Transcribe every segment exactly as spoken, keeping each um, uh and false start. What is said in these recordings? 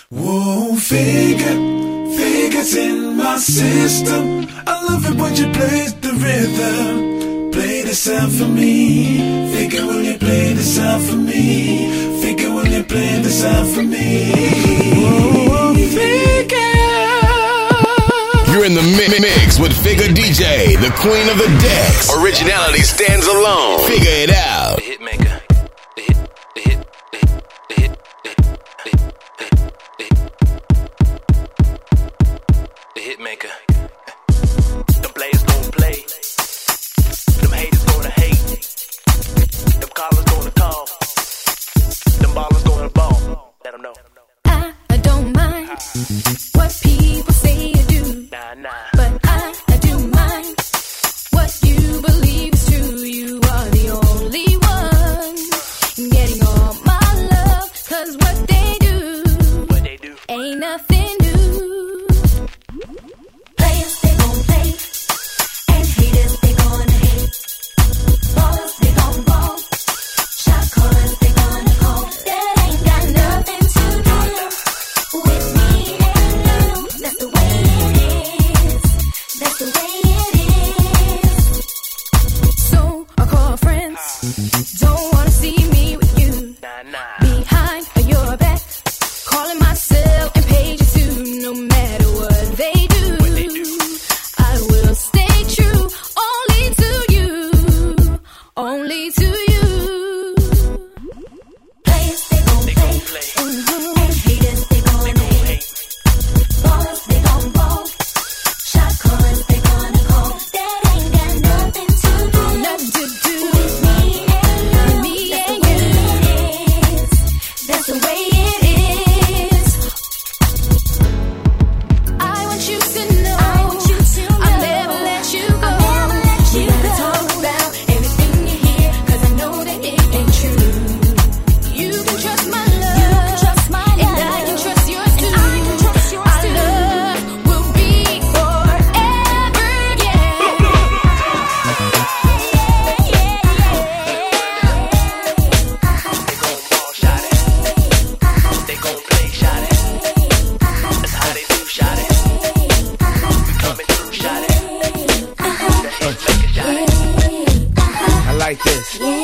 Whoa, figure, figure's in my system. I love it when you play the rhythm. Play the sound for me. Figure, will you play the sound for me? Figure, will you play the sound for me? Whoa, figure. You're in the mi- mix with Figure D J, the queen of the decks. Originality stands alone. Figure it out. The hit maker. The hit, the hit, the hit, the hit, the hit, the hit, the hit, the hit maker. Them players gon' play. Them haters gonna hate. Them callers gonna call. Them ballers gonna ball. Let them know. I, I don't mind what people say or do. Nah, nah. But I, I do mind what you believe is true. You are the only one getting all my love. Cause what they do, What they do? ain't nothing new. Players, they gon' play. And haters, they gonna hate. Ballers, they gon' ball. Shot callers, they gonna call. That ain't got nothing to do with me and you. That's the way it is. That's the way it is. So I call friends. Don't wanna see me with you. Nah, nah. Behind your back, calling myself and pages too. No matter what they do, What they do. I will stay true only to you, only to you. Players, they gon' They play, gon' play. mhm, and haters, they They gon' gon' hate. hate. Ballers, they gon' ball. Shot callers, they gonna call. That ain't got nothing to do, nothing to do with me and you. Me and you. That's the way it is. I want you to know. I'll never let you go. We gotta talk about everything you hear, 'cause I know that it ain't true. You can trust my love, and I can trust yours too. Our love will be forever, yeah. They gon' ball, shot it. They gon' play, shot it. That's how they do, shot it. We coming through, shot it. The hit maker, shot it. I like this.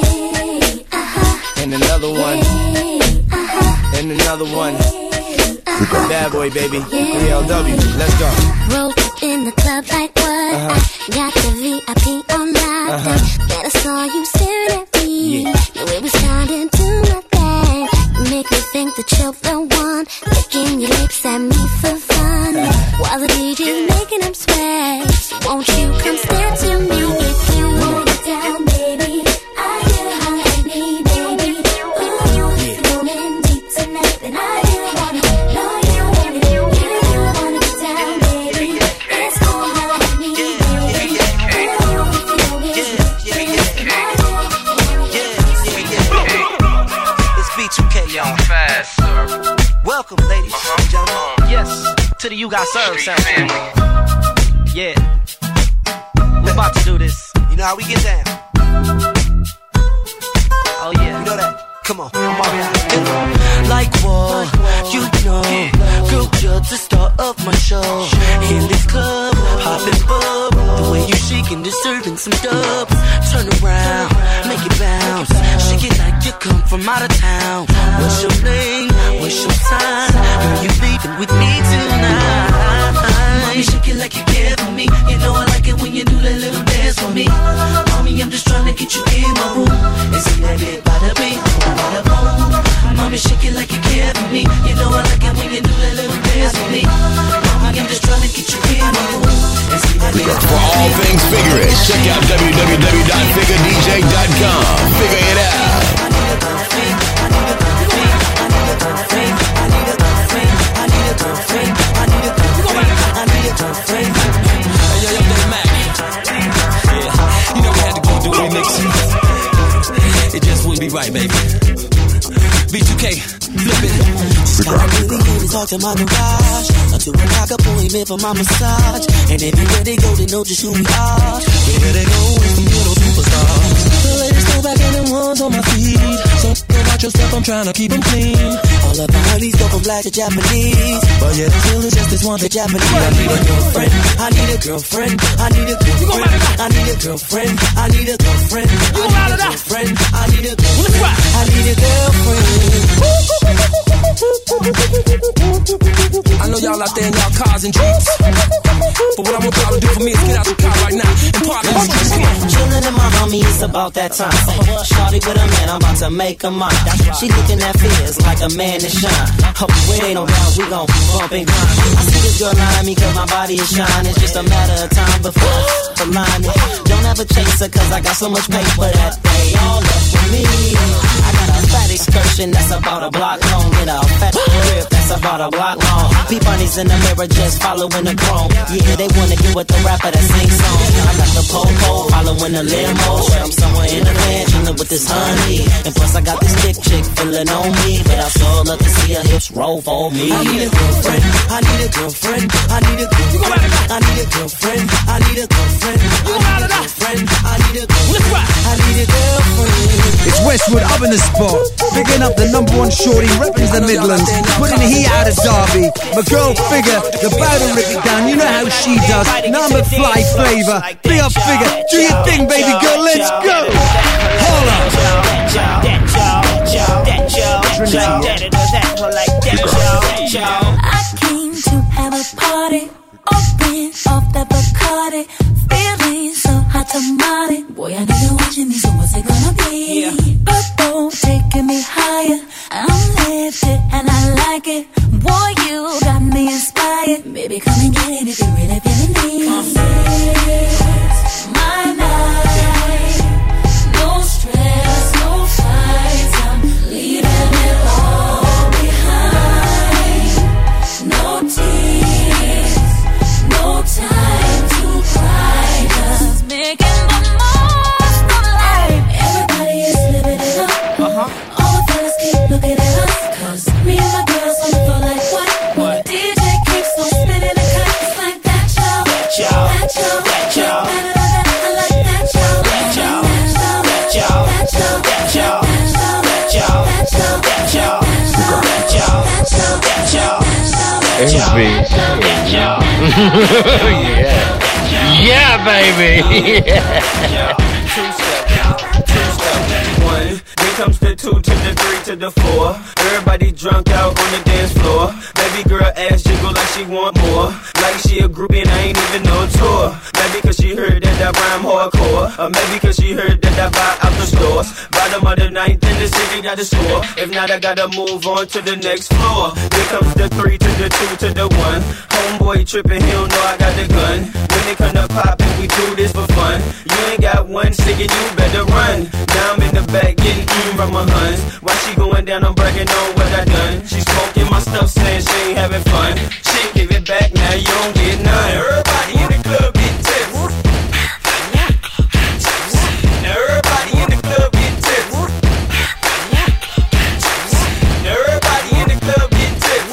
And another one. And another one. Bad boy, baby. three L W. Let's go. Rolled up in the club like what? Uh-huh. I got the V I P on lock. Uh-huh. Then I saw you staring at me. Yeah. Knew it was time to do my thing. You make me think that you're the one. Licking your lips at me for fun. While the D J's making them sweat. So won't you come stare to me if you want it down, baby. I hear how you need, baby. Ooh, you moving deep tonight, and I hear wanna know you want it. You wanna get down, baby. It's cool how you need, baby. Ooh, you moving deep tonight, and I hear wanna get It's B two K, y'all. Fast, sir. Welcome, ladies and gentlemen. Yes, to the You Got Served Street sound. family. Yeah. We're about to do this. You know how we get down. Oh, yeah. You know that. Come on. I'm already Like what? You know, girl, you're the star of my show. In this club, hopping bub, the way you shaking, deserving some dubs. Turn around, make it bounce. Shake it like you come from out of town. What's your name? What's your sign? When you leaving with me tonight? Mommy, shake it like you care for me. You know I like it when you do that little dance for me. Mommy, I'm just trying to get you in my room and see that bit by the beat, by the boom. Mommy, shake it like you care for me. You know I like it when you do that little dance for me. Mommy, I'm just trying to get you in my room and see that bit by For all things Figure It, check out w w w dot figure d j dot com. Figure it out. You know we had to go do remixing. It just wouldn't be right, baby. B two K, flip it. Really came and talk to my garage. A two o'clock appointment for my massage. And everywhere they go, they know just who we are. Everywhere they go, it's the middle superstars. The latest go back in the ones on my feet. So go watch yourself, I'm trying to keep them clean. All of the honeys go from black to Japanese, but yeah, the still is just this one, the Japanese. I need a girlfriend, I need a girlfriend, I need a girlfriend, I need a girlfriend, I need a girlfriend, I need a girlfriend, I need a girlfriend, I need a girlfriend. I know y'all out there in y'all cars and jeeps, but what I want y'all to do for me is get out the car right now and park in the street. Chillin' in my homie, it's about that time. Shawty with a man, I'm about to make a mine. She looking at fizz like a man to shine. Oh, we ain't no doubt, we gon' bump and grind. I see this girl eyeing me cause my body is shining. It's just a matter of time before the line. Don't ever chase her cause I got so much paper that they all left for me. I got a fat excursion that's about a block long, and a fat crib that's about a block long. Peep bunnies in the mirror just following the chrome. Yeah, they wanna get with the rapper that sings songs. I got the po-po following the limo. I'm somewhere in the van chillin' with this honey, and plus I got this thick chick feeling on me. But I so love to see her hips roll for me. I need a girlfriend, I need a girlfriend, I need a girlfriend, I need a girlfriend, I need a girlfriend, I need a girlfriend, I need a girlfriend, I need a girlfriend. It's Westwood up in the spot, picking up the number one shorty, repping the Midlands, putting the heat out of Derby. My girl Figure, the bow to rip it down, you know how she does. Number fly flavor, big up Figure, do your thing, baby girl, let's go. Holla. I came to have a party, open off the Bacardi, feeling so hot tamale. Boy, I know you're watching me, so what's it gonna be? Purple taking me higher, I'm lifted and I like it. Boy, you got me inspired. Baby, come and get it if you really feeling me. It's my night, no stress, no fights. I'm leaving it all behind. No tears, no time to cry. Just making the most of life. Everybody is living it up. Uh-huh. All the fellas keep looking at us, cause me and my girls on the floor like what? What? D J keeps on spinning the cut. It's like that, y'all. That, y'all. That, y'all. That, y'all. I like that, y'all. That, y'all. That, y'all. That, y'all. That, y'all. That, y'all. That, y'all. That, y'all. That, y'all. That, y'all. That, y'all. Yeah. Yeah, baby. Yeah. Two step, two step, one. Then comes the two to the three to the four. Everybody drunk out on the dance floor. Baby girl ass jiggle like she want more. Like she a groupie and I ain't even no tour. Maybe cause she heard that I rhyme hardcore, or maybe cause she heard that I buy out the stores. Bottom of the ninth in the city got a score. If not, I gotta move on to the next floor. Here comes the three to the two to the one. Homeboy tripping, he don't know I got the gun. When they come to poppin', we do this for fun. You ain't got one ticket, you better run. Now I'm in the back getting eaten from my huns. While she going down, I'm bragging on what I done. She smoking my stuff, saying she ain't having fun. She give it back, now you don't get none. Everybody in the club get tips. Now everybody in the club get tips. Now everybody in the club get tips.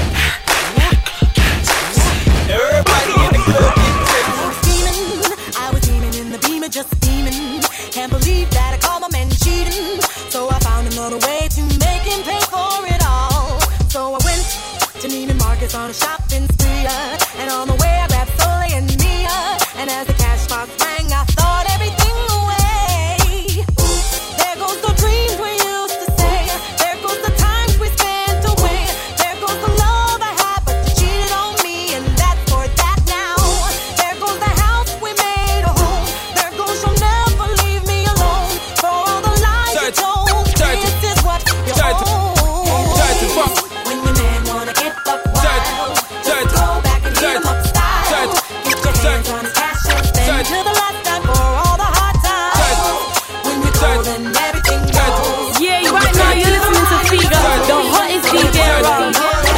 Now everybody in the club get tips. I was steaming in the Beamer, just steaming. Can't believe that I caught my man cheating. So I found another way to make him pay for it all. So I went to Neiman Marcus on a shopping spree, uh, and on the way I grabbed Soleil and Mia. And as the cash box rang, I thought everything away. There goes the dreams we used to say. There goes the times we spent away. There goes the love I had, but you cheated on me, and that's for that now. There goes the house we made a home. There goes you'll never leave me alone. For all the lies you told, this is what you own. When your man wanna get up wild, just go back and hit him up style. Get your hands on his cash and spend till the last time for all the hard times. When you go, then everything goes. Yeah, right now you're listening to Figure, the hottest D J around.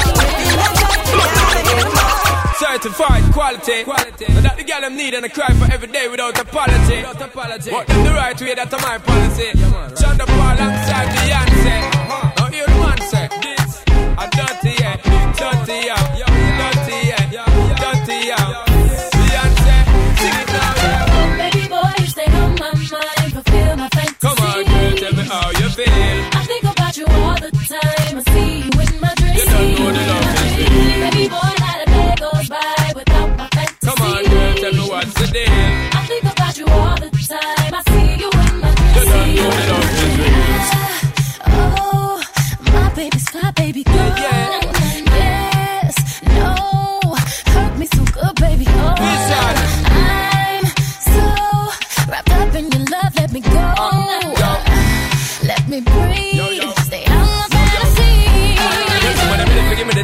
Certified quality, quality. That the girl them need and I cry for every day without apology. Without apology. What in the right way, that's my policy. Shonda Paul alongside Beyonce. Now hear the man say, this a dirty yeah, dirty yeah, dirty yeah, dirty yeah. Beyonce, sing it now, yeah. Baby boy, you stay on my mind, fulfill my fantasy. Come on,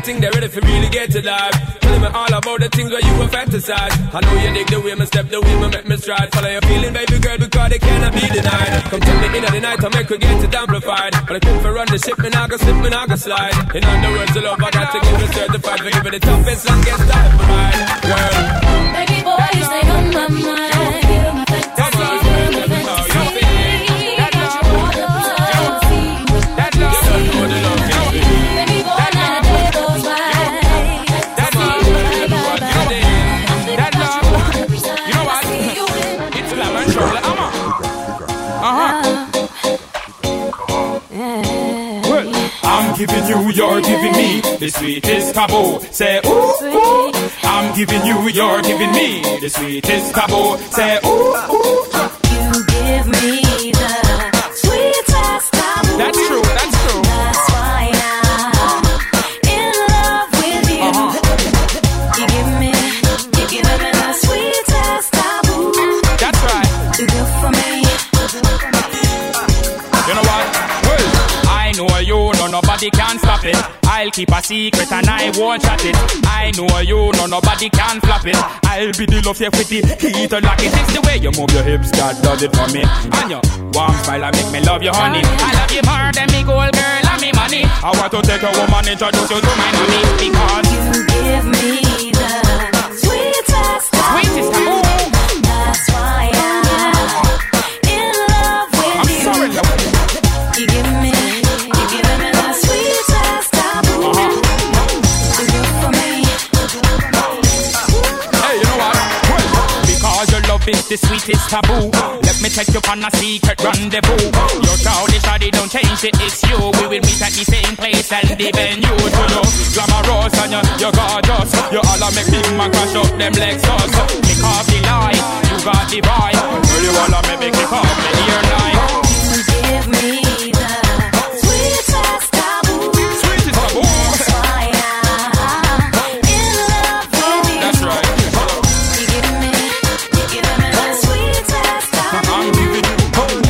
think they're ready for me to get to life. Telling me all about the things where you were fantasize. I know you dig the way me step, the way me make me stride. Follow your feeling, baby girl, because they cannot be denied. Come tell me in the night, I make her get it amplified. But I come for run the ship, me nah go slip, me nah go slide. In other words, the love I got to give it certified. For give it the toughest, longest time for mine, girl. Baby boy, you stay on my mind. Feel my fantasy, feel my fantasy. That love, that love, baby boy, now the day goes by. That love, that love, you know what? It's lemon trouble, I'm on. Uh-huh. I'm giving you, you're giving me the sweetest taboo. Say ooh, ooh. I'm giving you, you're giving me the sweetest taboo. Say ooh, ooh. You give me the sweetest taboo. That's true, that's true. That's why I'm in love with you. Uh-huh. You give me, you give me the sweetest taboo. That's right. You good for me. You know what? Well, I know you, no nobody can stop it. I'll keep a secret and I won't chat it. I know you, no nobody can flop it. I'll be the love chef with the heat and lock it. It's the way you move your hips, God does it for me. And your warm smile and make me love you, honey. I love you more than me gold girl and me money. I want to take a woman, introduce you to my mommy. Because you give me the sweetest taboo. Sweetest taboo. That's why I'm in love with I'm you. sorry, love. You give me, you give me the sweetest taboo. Uh-huh. You good for me. Hey, you know what? Well, because your love is the sweetest taboo. Let me take you on a secret rendezvous. Your childish body don't change it, it's you. We will meet at the same place and the venue. You know, glamorous and you, you're gorgeous. You all a make big man crash up them legs us. Kick off the lie, you got the vibe. Well, you all a make me kick off the ear line. You give me the sweetest taboo. Sweetest taboo. That's why I'm in love with you. That's right. You give me, you give me the sweetest taboo. I'm giving you hope.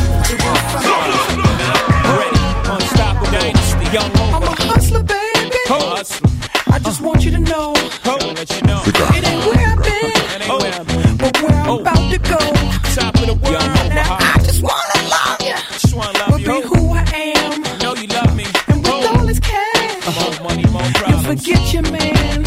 Ready, unstoppable dynasty, young I'm a hustler, baby. hustler. I just want you to know I'll let you know. it ain't where I've been, Oh, but where I'm Oh. about to go. top of the world. Now I just wanna love you, Just wanna love but you. be who I am. Know you love me. And with all this cash, More money, more you problems. forget your man.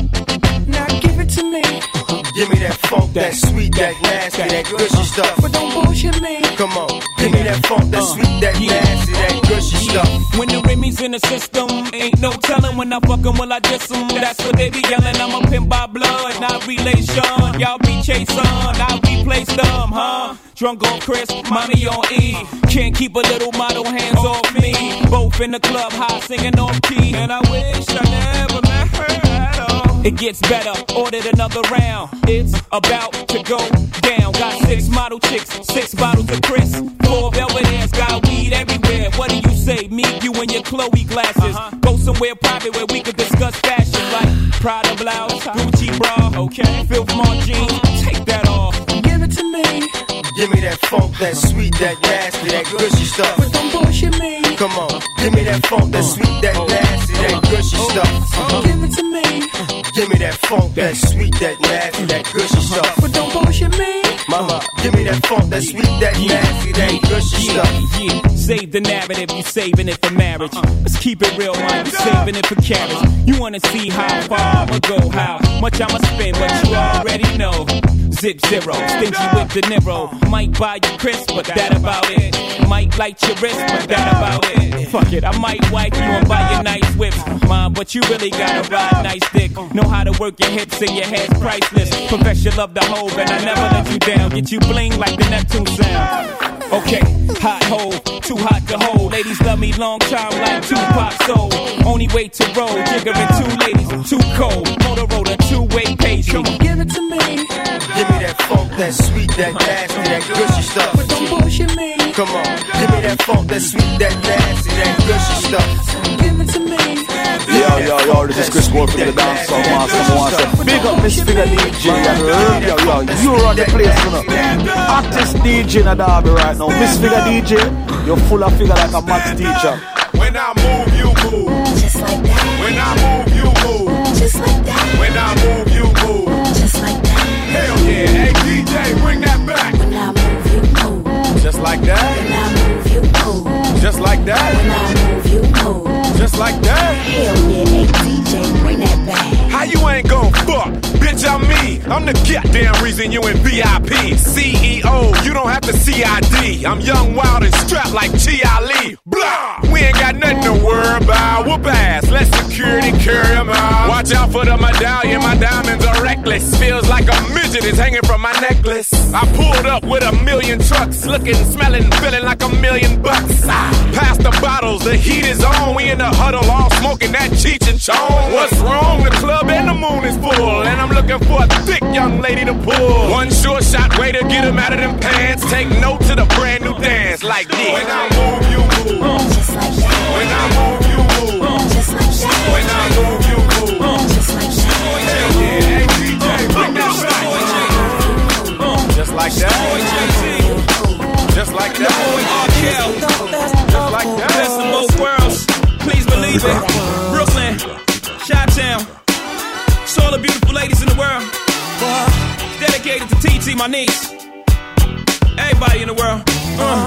Now give it to me, Give me that funk, that sweet, that nasty, that gushy stuff. but don't bullshit me. Come on, give me that funk, that sweet, that nasty, that gushy stuff. When the Remy's in the system, ain't no telling when I fuck 'em, will I diss 'em. That's what they be yelling. I'm a pimp by blood, not relation. Y'all be chasing, I replace them, huh? Drunk on Chris, mommy on E. Can't keep a little model hands off me. Both in the club, high singing off key. And I wish I never met her at all. It gets better, ordered another round. It's about to go down. Got six model chicks, six bottles of Chris. Four Belvedere's, got weed everywhere. What do you say? Me, you, and your Chloe glasses. Go somewhere private where we could discuss fashion, like Prada blouse, Gucci bra, okay? Filth Mart jeans, take that off. Give it to me, Give me that funk, that sweet, that nasty, that gushy stuff. but don't bullshit me. Come on, give me that funk, that sweet, that nasty, that gushy stuff. Give it to me, Give me that funk, that sweet, that nasty, that gushy stuff. but don't bullshit me. Mama, give me that funk, that sweet, that nasty, that gushy Yeah, stuff. yeah. Save the narrative, you saving it for marriage. Let's keep it real, man. You saving it for carriage. You wanna see how far I'ma go, how much I'ma spend, but you already know. Zip zero, stingy with De Niro. Might buy you Chris, but that about it. Might light your wrist, but that about it. Fuck it, I might wipe you and buy you nice whips, mom. But you really gotta ride nice dick. Know how to work your hips and your head's priceless. Profess your love the whole, and I never let you down. Get you bling like the Neptune sound. Okay, hot hole, too hot to hold. Ladies love me long time like Tupac soul. Only way to roll, jiggering two ladies, too cold. Motorola, two-way page. Come on, give it to me, Give me that funk, that sweet, that nasty, that gushy stuff. but don't bullshit me. Come on, give me that funk, that sweet, that nasty, that gushy stuff. Give it to me, Yo, yo, yo, this is Chris Wolf from the Dance Song Master. I want to say big up Miss Figure D J. And yo, yo, you run the place, you know. Hottest D J in a Derby right now. Miss Figure D J, you're full of figure like a maths teacher. When I move, you move. just like that. When I move, you move. the goddamn reason you in V I P. C E O, you don't have to C I D. I'm young, wild, and strapped like T I Lee. Blah! We ain't got nothing to worry about. Whoop ass, let security carry 'em out. Watch out for the medallion, my diamonds are reckless. Feels like a midget is hanging from my necklace. I pulled up with a million trucks, looking, smelling, feeling like a million bucks. Ah, pass the bottles, the heat is on. We in the huddle, all smoking that Cheech and Chong. What's wrong? The club and the moon is full, and I'm looking for a thick young lady to pull. One sure shot way to get him out of them pants. Take note to the brand new dance like this. When I move, you move. Just like that. When I move, you move. Just like that. When I move, you move. Just like that. Yeah, yeah, hey D J, bring that back. Just like that. Just like that. Just like that. Best of both worlds. Please believe it. Brooklyn, Chi-Town. It's all the beautiful ladies in the world. Dedicated to T T, my niece. Everybody in the world. Uh.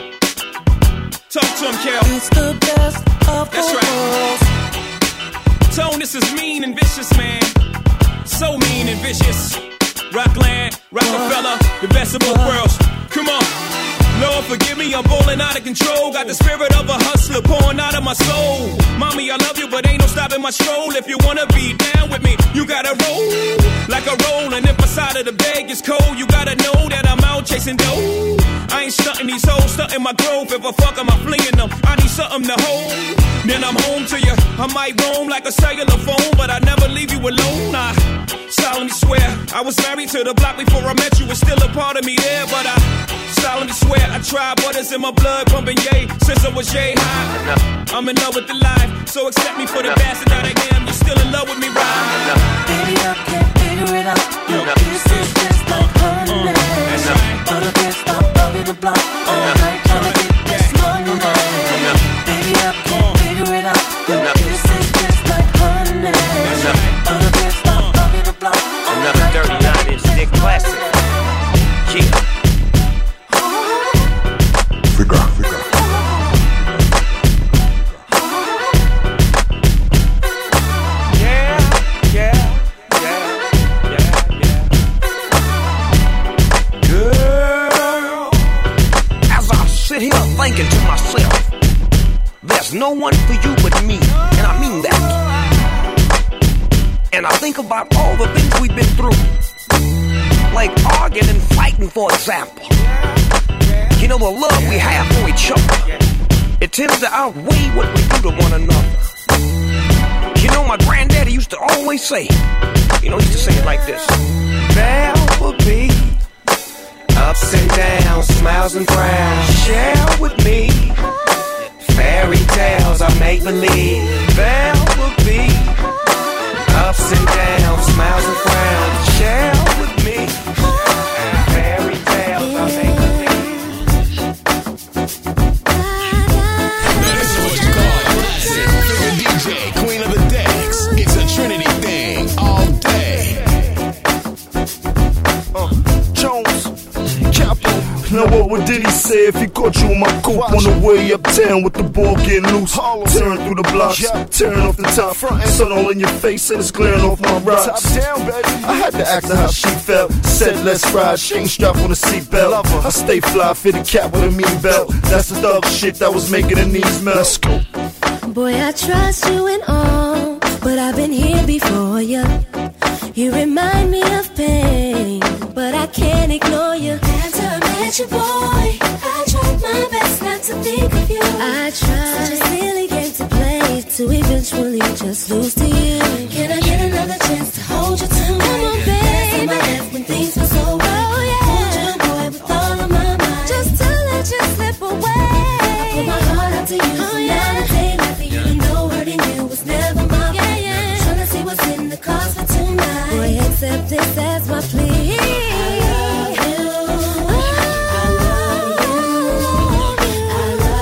Talk to him, Kel. It's the best of That's right. Tone, this is mean and vicious, man. So mean and vicious. Rockland, Rockefeller, the best of both worlds. Come on. Lord, forgive me, I'm bowling out of control. Got the spirit of a hustler pouring out of my soul. Mommy, I love you, but ain't no stopping my stroll. If you wanna be down with me, you gotta roll like a roll. And if my side of the bag is cold, you gotta know that I'm out chasing dough. I ain't stunting these hoes, stunting my growth. If I fuck them, I'm flinging them. I need something to hold. Then I'm home to you. I might roam like a cellular phone, but I never leave you alone. I solemnly swear I was married to the block before I met you. It's still a part of me there, but I solemnly swear I tried what is in my blood pumping yay since I was yay high. I'm in love with the life, so accept me for the bastard that I am. You still in love with me, right? Baby, I can't figure it out. Your kiss is just like honey. But I can't stop loving the block all night. Trying to get this money now. Baby, I can't figure it out. Your kiss is just like honey. But I can't stop loving the block all night. Another thirty-nine inch thick classic. Yeah. Figure, figure. Yeah, yeah, yeah, yeah, yeah. Girl, as I sit here thinking to myself, there's no one for you but me, and I mean that. And I think about all the things we've been through, like arguing and fighting, for example. You know, the love we have for each other, it tends to outweigh what we do to one another. You know, my granddaddy used to always say, you know, he used to say it like this: There will be ups and downs, smiles and frowns. Share with me fairy tales I make believe. There will be ups and downs, smiles and frowns. Share with me fairy tales I make believe. This is what you call a classic. Figure D J, Queen of the Decks. It's a Trinity thing all day. Uh, Jones, Capo. Now what would Diddy say if he caught you in my coupe on the way uptown with the ball getting loose? Tearing through the blocks, tearing off the top, sun all in your face and it's glaring off my rocks. I had to ask her how she felt. Said let's ride, she ain't strapped on a seatbelt. I stay fly, fitted cap with a mean belt. That's the thug shit that was making her knees melt. Let's go. Boy, I trust you and all, but I've been here before you. You remind me of pain, but I can't ignore you. After I met you, boy, I tried my best not to think of you. I tried. Such a silly game to play, to eventually just lose to you. Can I get another chance to hold you tonight? Come on, baby. My left when things were so right. Oh, yeah. Hold you, boy, with all of my mind. Just to let you slip away. I put my heart out to you. Oh, yeah. Not a day like for you to know hurting you was never my yeah, plan. Yeah. Trying to see what's in the cards for tonight. Boy, accept this as my plea.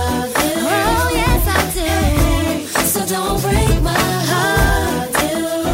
Don't break my heart.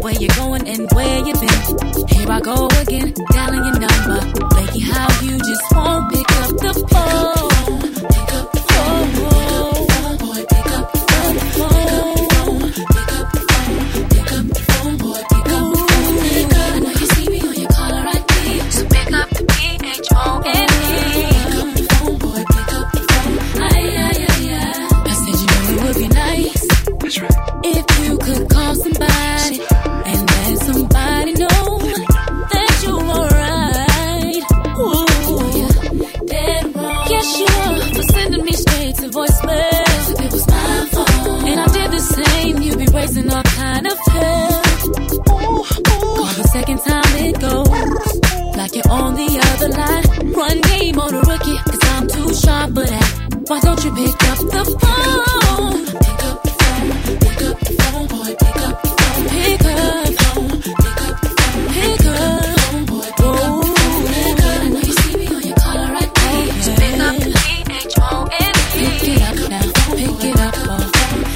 where you're going and where you've been. Here I go again, dialing your number. Flaky how you just won't pick up the phone. Pick up the phone, boy, pick up the phone. Pick up the phone, pick up the phone, boy, pick up the phone. Pick up. I know you see me on your caller I D, so pick up the P H O N E. Pick up the phone, boy, pick up the phone. Ay, ay, ay, ay. I said you know it would be nice. That's right. If you could call somebody and let somebody know that you're alright. Ooh, yeah, dead wrong. Yes, you are for sending me straight to voicemail. If it was my fault and I did the same, you'd be raising all kind of hell. Ooh, ooh. Call the second time it goes like you're on the other line. Run game on a rookie, cause I'm too sharp for that. Why don't you pick up the phone? Pick up the phone, pick up the phone, boy, pick up the phone, pick up the phone, pick up the phone, pick up the phone, boy, pick up the phone, pick up. I know you see me on your caller I D, so pick up the P H O N E. Pick it up now, pick it up, oh.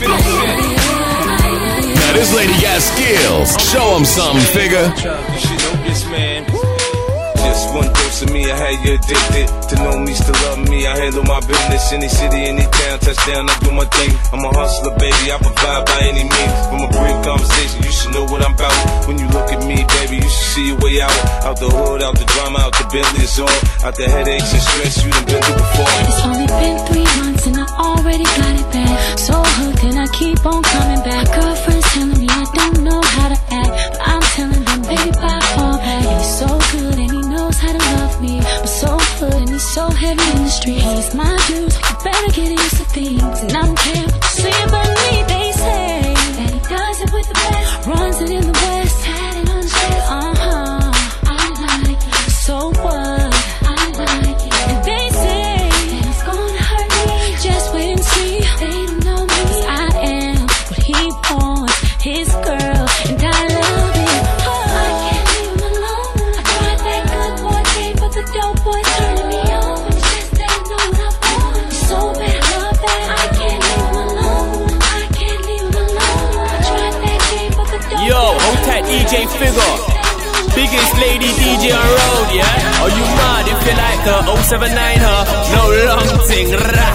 Now this lady got skills. Show 'em something, figure. You should know this man. Just one dose of me, I had you addicted. To know me, still love me, I handle my business. Any city, any town, touchdown, I do my thing. I'm a hustler, baby, I provide by any means. From a brief conversation, you should know what I'm about. When you look at me, baby, you should see your way out. Out the hood, out the drama, out the Bentley, it's all. Out the headaches and stress you done been through before. It's only been three months and I already got it back. So hooked and I keep on coming back. Girlfriend's telling me I don't know how to act, but I'm telling them, baby, I fall back. And he's so good and he knows how to love me. I'm so good and he's so heavy in the street. He's my dude, so you better get used to things. And I don't care what you say about me. They say that he does it with the best, runs it in the west, had it on his chest. Uh-huh, I like it. So what? I like it. And they say that it's gonna hurt me. Just wait and see. They don't know me, 'cause I am what he wants, his girl, and I love it. Oh, I can't leave him alone. I tried that good boy game, but the dope boy turning me on. It's just they know what I want. It's so bad, love that. I can't leave him alone. I can't leave him alone. I tried that game, but the dope Yo, hold tight, E J Figure. Biggest lady D J on road, yeah? Are you mad if you like her? oh seven nine her, no long thing, rah.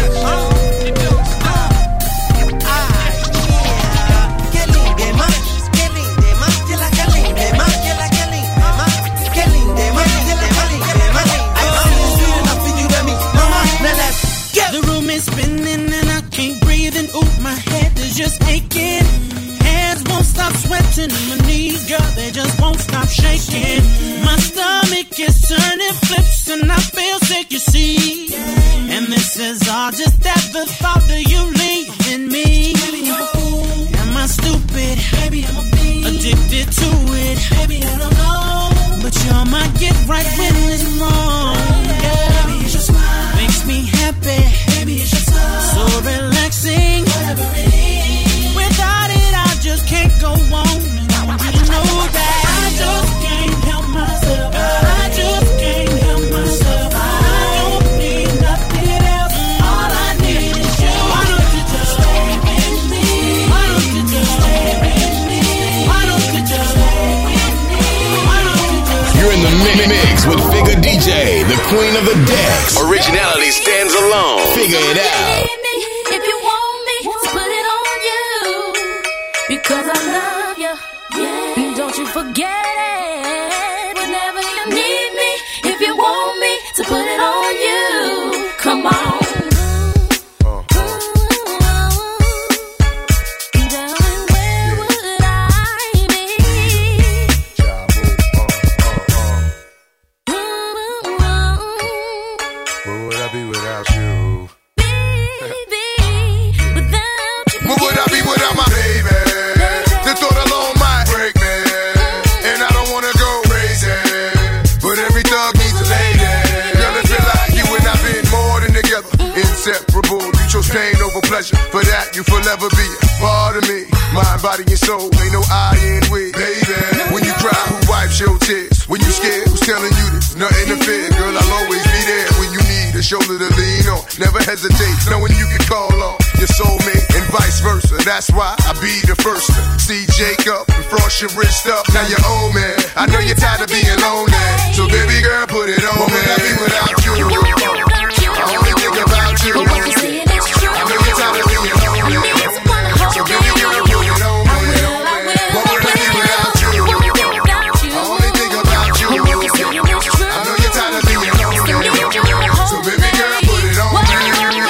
The room is spinning and I can't breathe, and ooh, my head is just aching. Hands won't stop sweating and my knees, girl, they just won't stop shaking. My stomach is turning flips and I feel sick, you see. And this is all just at the thought of you leaving me. Am I stupid? Baby, I'm addicted to it. Baby, I don't know. But you're my get right when it's wrong. Yeah. Baby, it's your smile makes me happy. Baby, it's your time. So relaxing. Whatever it is. Without it, I just can't go on. And I want you to know that I just can't help myself. I just can't help myself. I don't need nothing else. All I need is you. Why don't you just stay with me? Why don't you just stay with me? Why don't you just stay with me? Why don't you just You're in the mi- mix with Figure D J, the queen of the decks. Originality stands alone. Figure it out. If you want me to put it on you, because I love you, yeah. And don't you forget it. Whenever you need me, if you want me to put it on you, come on. Pain over pleasure, for that you forever be a part of me. Mind, body, and soul, ain't no I in we. Baby, when you cry, who wipes your tears? When you scared, who's telling you this? Nothing to fear, girl, I'll always be there. When you need a shoulder to lean on, never hesitate, knowing you can call on your soulmate and vice versa. that's why I be the first to see Jacob and frost your wrist up. Now you're old man, I know you're tired of being lonely. So baby girl, put it on me. What would I be without you? I only think about you. I know you're tired of being lonely. So baby girl, put it on me. What would I be without you? I only think about you. I know you're tired of being lonely. So baby girl, put it on me.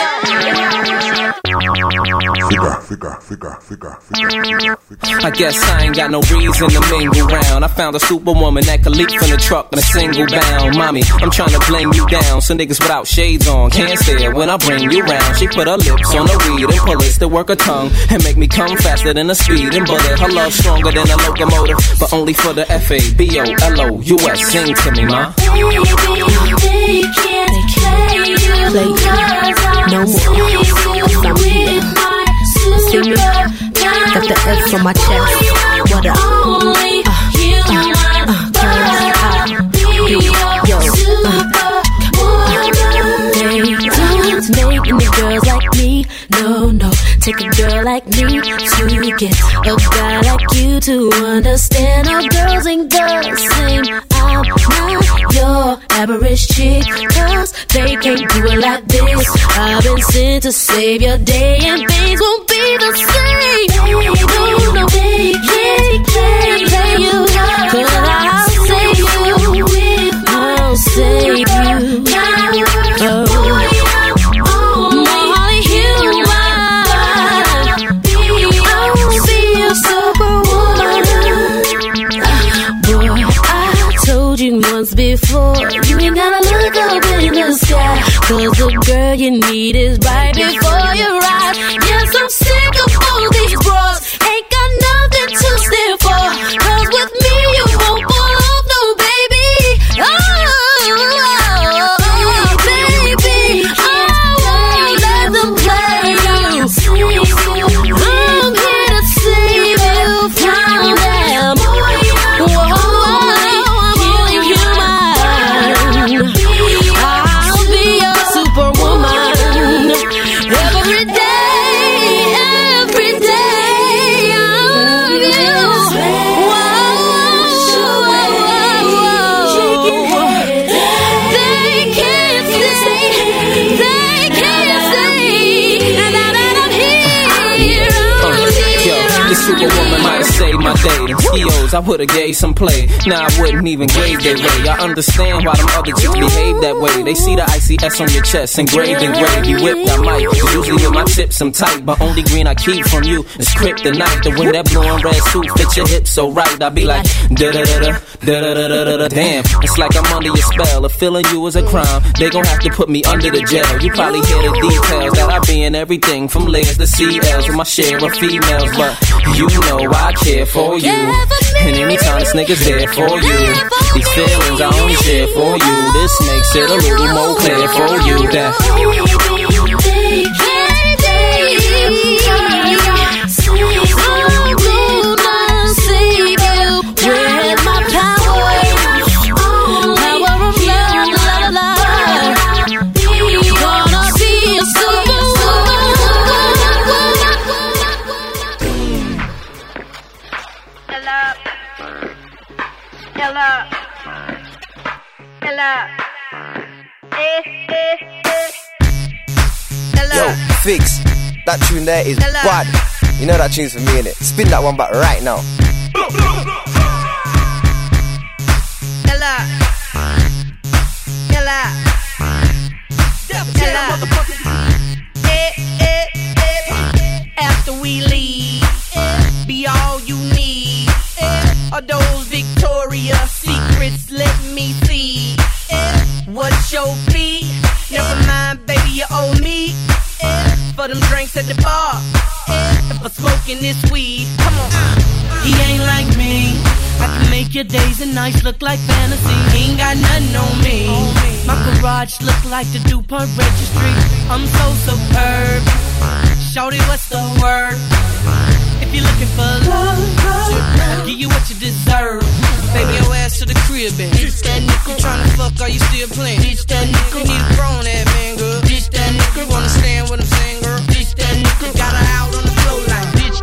Figure, figure, figure, figure, figure, figure. I guess I ain't got no reason to mingle round. I found a superwoman that could leap from the truck in a single bound. Mommy, I'm trying to blame you down. Some niggas without shades on can't stare when I bring you round. She put her lips on the weed and pullets to work her tongue and make me come faster than a speeding bullet. Her love stronger than a locomotive, but only for the F A B O L O U S. Sing to me, ma. Baby, they can't play you. Play you. No more. See me? Got the F on my chest. What up? Only you uh, uh, uh, yo, they don't make the girls like me. No, no, take a girl like me to get a guy like you to understand. Our girls ain't the same. I'm not your average chick, cause they can't do it like this. I've been sent to save your day, and things won't be the same. No, no, they can't play you, cause I'll save you. I'll save you. Oh. Once before, you ain't gotta look up in the sky, cause the girl you need is right before your eyes. Yes, I'm sick of all these bros, ain't got nothing to stand for, cause with me you won't fall off, no baby. Oh, oh baby, I won't let them play you. I'm here to save you from them. Whoa. Superwoman might have saved my day. Them C Os, I would've gave some play. Now I wouldn't even gave their way. I understand why them other chicks behave that way. They see the icy S on your chest, engraved in gravy whipped. I might usually with my tips I'm tight, but only green I keep from you is kryptonite. The way that blue and red suit fit your hips so right, I be like da da da da da da da da da. Damn, it's like I'm under your spell. If feeling you is a crime, they gon' have to put me under the jail. You probably hear the details that I be in everything from legs to C Ls with my share of females, but you know I care for you, and anytime this nigga's there for you, these feelings I only share for you. This makes it a little more clear for you that Yo, Fix, that tune there is bad. You know that tune's for me, innit? Spin that one back right now. Ella, Ella, Ella. Eh, eh, eh. After we leave, be all you need. Are those Victoria's Secrets? Let me see. What's your fee? Never mind, baby, you owe me. For them drinks at the bar, and for smoking this weed. Come on. He ain't like me. I can make your days and nights look like fantasy. He ain't got nothing on me. My garage look like the DuPont registry. I'm so superb. Shorty, what's the word? If you're looking for love, I'll give you what you deserve. Baby, your ass to the crib, and bitch that nigga tryna fuck, are you still playing? Bitch that nigga need a grown ass man, girl. Bitch that nigga wanna stand what I'm saying, girl. Bitch that nigga got her out on the floor like. Bitch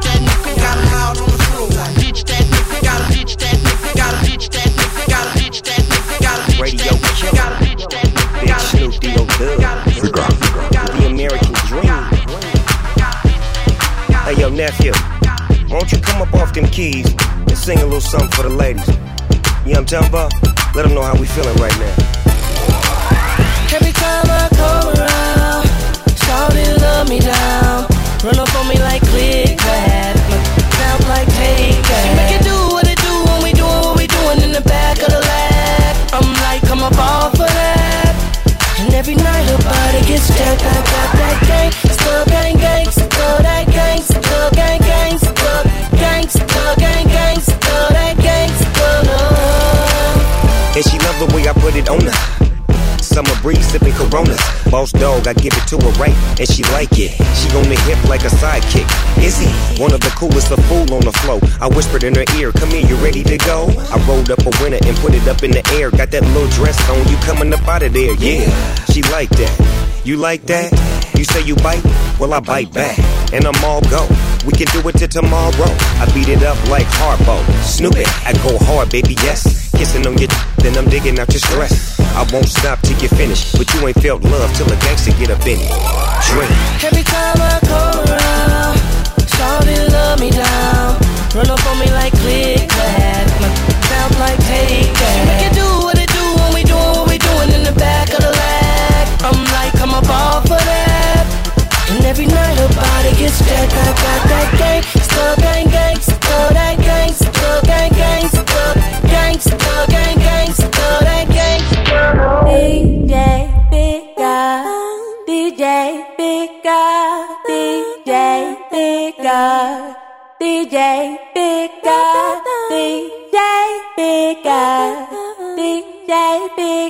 nephew, won't you come up off them keys and sing a little something for the ladies? You know what I'm talking about? Let them know how we feeling right now. Every time I come around, shawty love me down. Run up on me like click clack, sound like take that. She make it do what it do when we doing what we doing in the back of the lab. I'm like, come up off of that. And every night her body gets jacked. I got that gang, still gang gang, still that gang, still gang gang, still gang, still gang gang, still that gang, still love. And she love the way I put it on her. Summer breeze sipping Coronas. Boss dog, I give it to her right, and she like it. She on the hip like a sidekick. Is he one of the coolest, a fool on the flow? I whispered in her ear, come here, you ready to go? I rolled up a winner and put it up in the air. Got that little dress on, you coming up out of there, yeah. She like that. You like that? You say you bite? Well, I bite back, and I'm all go. We can do it till tomorrow. I beat it up like Harpo. Snoop it, I go hard, baby, yes. Kissing on your then I'm digging out your stress. I won't stop till you finish, but you ain't felt love till a gangster get up in it. Drink. Every time I come around, shawty love me down. Run up on me like click clack, sound like take that. She make it do what it do when we doing what we doing in the back of the lab. I'm like, come up off of that. And every night her body gets jacked. I got that gang, still gang gang, still that gang, still gang gang, still gang, still gang gang, still that gang. D J Big God, D J Big God, D J Big God, D J Big God, D J Big God, D J Big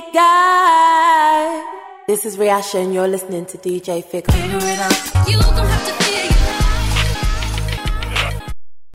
God. This is Riasha and you're listening to D J Figure. You gon' have to figure